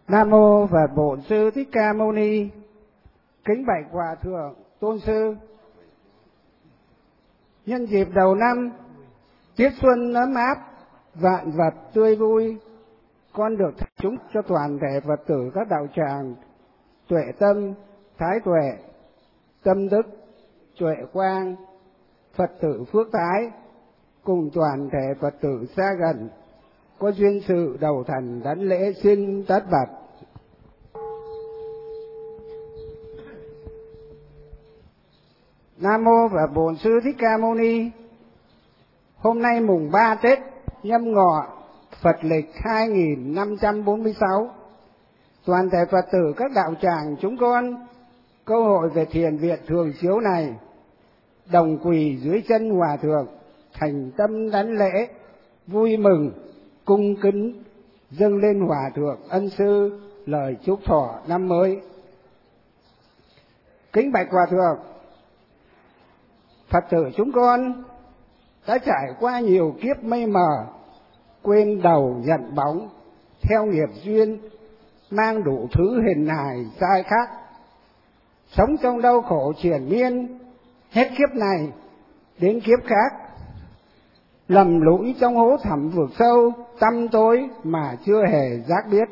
Nam mô Phật Bổn Sư Thích Ca Mâu Ni. Kính bạch Hòa Thượng Tôn Sư. Nhân dịp đầu năm, tiết xuân ấm áp, vạn vật tươi vui, con được chúng cho toàn thể Phật tử các đạo tràng tuệ tâm, thái tuệ, tâm đức, tuệ quang, Phật tử phước thái, cùng toàn thể Phật tử xa gần, có duyên sự đầu thành đảnh lễ xin tất bạch. Nam mô Phật Bổn Sư Thích Ca Mâu Ni. Hôm nay mùng 3 Tết Nhâm Ngọ, Phật lịch 2546, toàn thể Phật tử các đạo tràng chúng con câu hội về thiền viện Thường Chiếu này đồng quỳ dưới chân Hòa Thượng, thành tâm đảnh lễ, vui mừng, cung kính dâng lên Hòa Thượng ân sư lời chúc thọ năm mới. Kính bạch Hòa Thượng, Phật tử chúng con đã trải qua nhiều kiếp mây mờ, quên đầu nhận bóng, theo nghiệp duyên, mang đủ thứ hình hài sai khác, sống trong đau khổ triền miên, hết kiếp này đến kiếp khác, lầm lũi trong hố thẳm vực sâu, tăm tối mà chưa hề giác biết.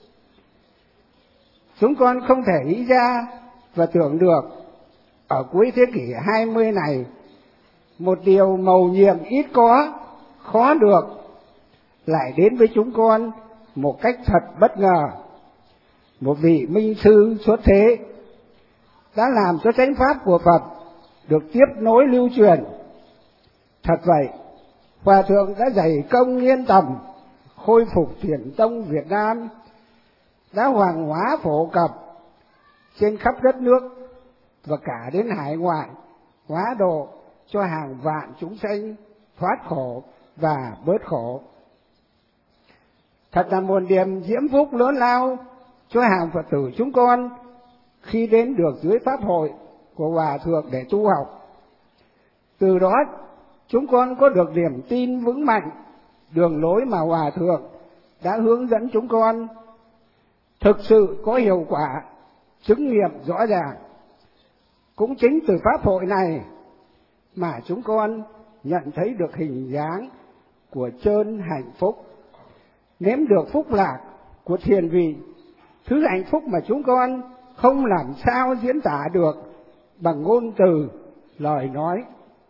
Chúng con không thể nghĩ ra và tưởng được ở cuối thế kỷ 20 này, một điều mầu nhiệm ít có, khó được, lại đến với chúng con một cách thật bất ngờ. Một vị minh sư xuất thế đã làm cho chánh pháp của Phật được tiếp nối lưu truyền. Thật vậy, Hòa Thượng đã dày công nghiên tầm, khôi phục Thiền tông Việt Nam, đã hoàng hóa phổ cập trên khắp đất nước và cả đến hải ngoại, hóa độ cho hàng vạn chúng sanh thoát khổ và bớt khổ. Thật là một niềm diễm phúc lớn lao cho hàng Phật tử chúng con khi đến được dưới pháp hội của Hòa Thượng để tu học. Từ đó chúng con có được niềm tin vững mạnh, đường lối mà Hòa Thượng đã hướng dẫn chúng con thực sự có hiệu quả, chứng nghiệm rõ ràng. Cũng chính từ pháp hội này mà chúng con nhận thấy được hình dáng của chơn hạnh phúc, nếm được phúc lạc của thiền vị, thứ hạnh phúc mà chúng con không làm sao diễn tả được bằng ngôn từ, lời nói.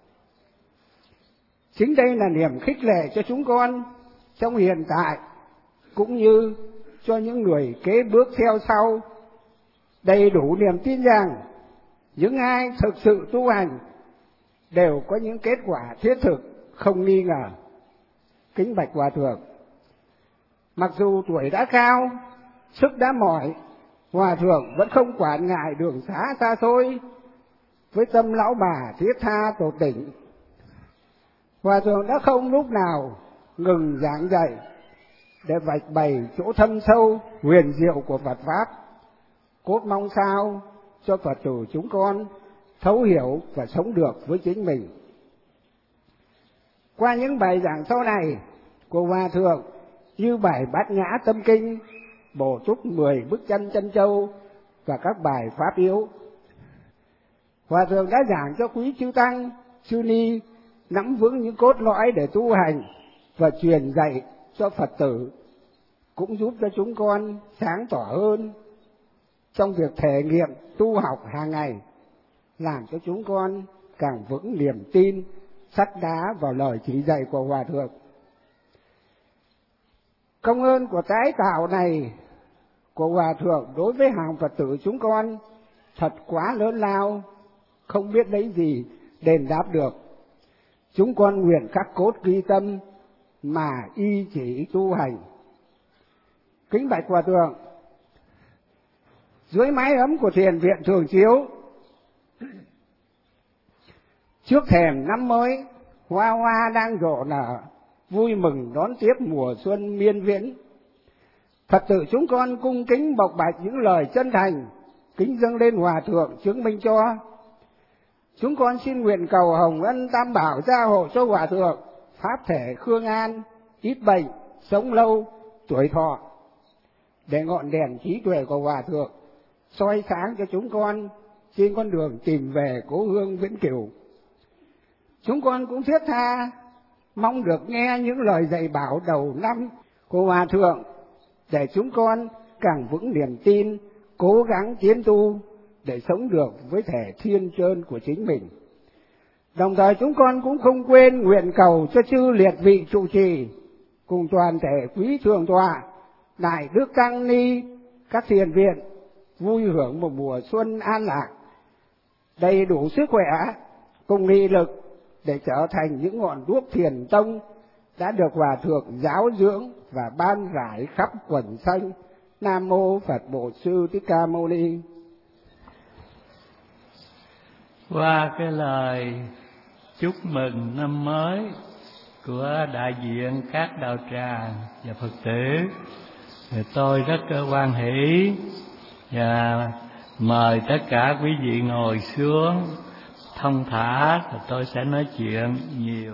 Chính đây là niềm khích lệ cho chúng con trong hiện tại, cũng như cho những người kế bước theo sau, đầy đủ niềm tin rằng những ai thực sự tu hành đều có những kết quả thiết thực không nghi ngờ. Kính bạch Hòa Thượng, mặc dù tuổi đã cao, sức đã mỏi, Hòa Thượng vẫn không quản ngại đường xá xa xôi, với tâm lão bà thiết tha tột đỉnh. Hòa Thượng đã không lúc nào ngừng giảng dạy để vạch bày chỗ thâm sâu huyền diệu của Phật pháp, cốt mong sao cho Phật tử chúng con thấu hiểu và sống được với chính mình. Qua những bài giảng sau này của Hòa Thượng như bài Bát Nhã Tâm Kinh, Bổ Túc 10 Bức Chân Chân Châu và các bài pháp yếu, Hòa Thượng đã giảng cho quý chư tăng, chư ni nắm vững những cốt lõi để tu hành và truyền dạy cho Phật tử, cũng giúp cho chúng con sáng tỏ hơn trong việc thể nghiệm tu học hàng ngày, làm cho chúng con càng vững niềm tin, sắt đá vào lời chỉ dạy của Hòa Thượng. Công ơn của tái tạo này của Hòa Thượng đối với hàng Phật tử chúng con thật quá lớn lao, không biết lấy gì đền đáp được. Chúng con nguyện khắc cốt ghi tâm mà y chỉ tu hành. Kính bạch Hòa Thượng, dưới mái ấm của Thiền viện Thường Chiếu, trước thềm năm mới, hoa hoa đang rộ nở, vui mừng đón tiếp mùa xuân miên viễn. Phật tử chúng con cung kính bộc bạch những lời chân thành, kính dâng lên Hòa Thượng chứng minh cho. Chúng con xin nguyện cầu hồng ân tam bảo gia hộ cho Hòa Thượng pháp thể khương an, ít bệnh, sống lâu, tuổi thọ, để ngọn đèn trí tuệ của Hòa Thượng soi sáng cho chúng con trên con đường tìm về cố hương vĩnh cửu. Chúng con cũng thiết tha mong được nghe những lời dạy bảo đầu năm của Hòa Thượng để chúng con càng vững niềm tin, cố gắng tiến tu để sống được với thể thiên trơn của chính mình. Đồng thời chúng con cũng không quên nguyện cầu cho chư liệt vị trụ trì cùng toàn thể quý thượng tọa, đại đức tăng ni, các thiền viện vui hưởng một mùa xuân an lạc, đầy đủ sức khỏe cùng nghị lực để trở thành những ngọn đuốc thiền tông đã được Hòa Thượng giáo dưỡng và ban rải khắp quần sanh. Nam mô Phật Bổn Sư Thích Ca Mâu Ni. Qua cái lời chúc mừng năm mới của đại diện các đạo tràng và Phật tử, thì tôi rất hoan hỷ và mời tất cả quý vị ngồi xuống thông thả, và tôi sẽ nói chuyện nhiều.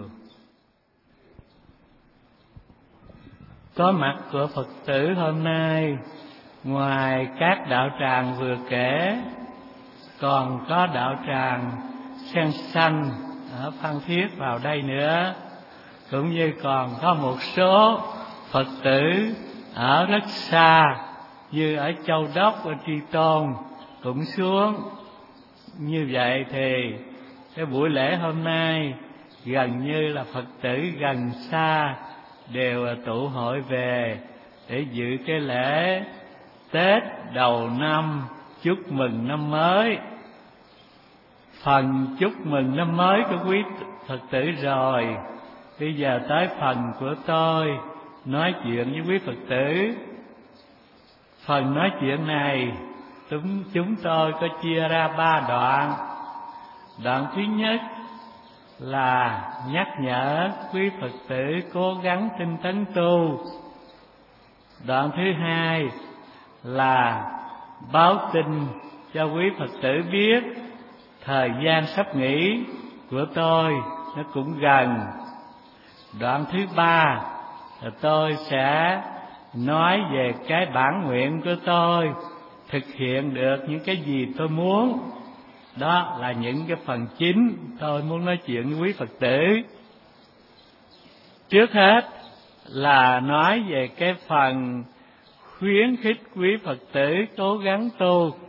Có mặt của Phật tử hôm nay, ngoài các đạo tràng vừa kể, còn có đạo tràng Sen Xanh ở Phan Thiết vào đây nữa, cũng như còn có một số Phật tử ở rất xa như ở Châu Đốc, ở Tri Tôn cũng xuống. Như vậy thì cái buổi lễ hôm nay gần như là Phật tử gần xa đều tụ hội về để dự cái lễ Tết đầu năm chúc mừng năm mới. Phần chúc mừng năm mới của quý Phật tử rồi, bây giờ tới phần của tôi nói chuyện với quý Phật tử. Phần nói chuyện này chúng tôi có chia ra 3 đoạn. Đoạn thứ nhất là nhắc nhở quý Phật tử cố gắng tinh tấn tu. Đoạn thứ hai là báo tin cho quý Phật tử biết thời gian sắp nghỉ của tôi nó cũng gần. Đoạn thứ ba là tôi sẽ nói về cái bản nguyện của tôi, thực hiện được những cái gì tôi muốn. Đó là những cái phần chính tôi muốn nói chuyện với quý Phật tử. Trước hết là nói về cái phần khuyến khích quý Phật tử cố gắng tu.